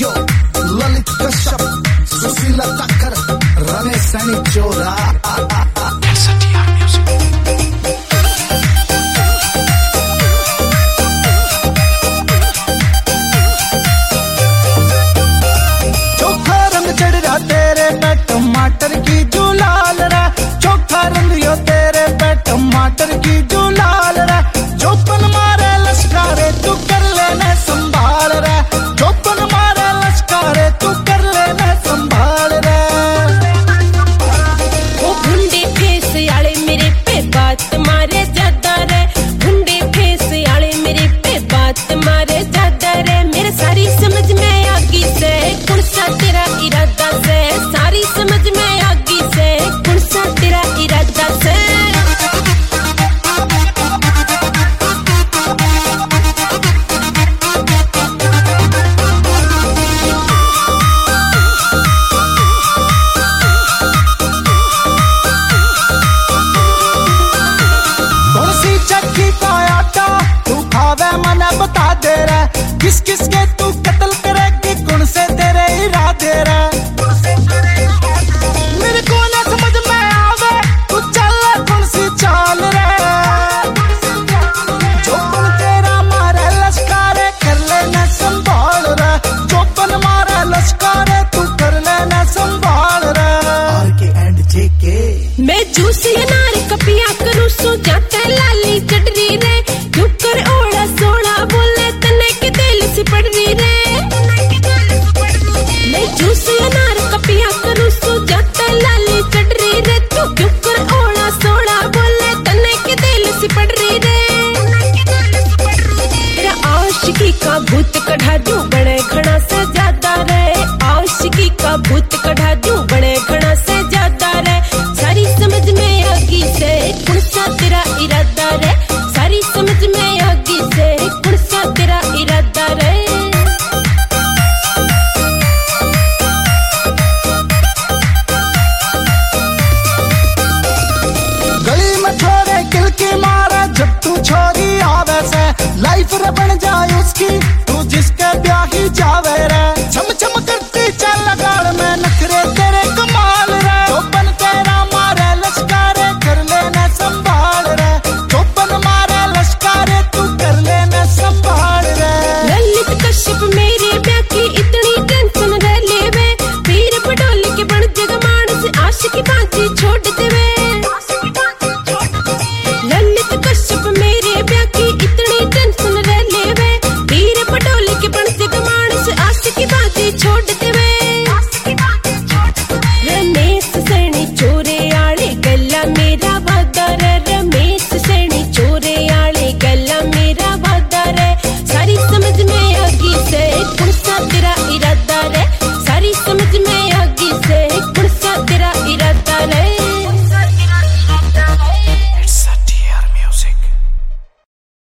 यो ललित कश्यप, सुशीला तक्कर, रमेश सैनी चोरा। चोखा रंग चढ़ रहा तेरे पे टमाटर की जो लाल रा, चोखा रंग यो तेरे पे टमाटर की जो लाल रा, चौपन मारे लश्कारे तू कर लेने संभाल रे, चौपन मारे लश्कारे तू कर लेने संभाल रे। वो भुंडे फेस आले मेरे पे बात मारे ज्यादा रे, भुंडे फेस आले मेरे पे बात मारे ज्यादा रे। मेरे सारी समझ में आगी से कौन सा तेरा इरादा से, सारी समझ में आगी से कौन सा तेरा इरादा से। बता दे रहा किस किस के तू कत्ल करेगी, कौन से तेरे इरादे रे। मेरे को ना समझ में आवे तू चल कौन सी चाल रे, चौपन तेरा मारे लश्कारे कर लेना संभाल रे, चौपन मारे लश्कारे तू कर लेना संभाल रे। RK and JK मैं जूस अनार कपिया करूँ सो जाता लाली चटरी रे, क्यों कर ओड़ा सोड़ा बोले तने के दिल से पड़ रही रे। मैं जूस अनार कपिया करूँ सो जाता लाली चटरी रे, तू क्यों कर ओड़ा सोड़ा बोले तने के दिल से पड़ रही रे। तेरा आशिकी का भूत कढ़ा दू बड़े घना से ज्यादा रे, आशिकी का भूत कढ़ा दू बड़े घना से ज्यादा रे। सारी समझ में आगी से कौन सा तेरा इरादा रे, सारी समझ में आगी से कौन सा तेरा इरादा रे।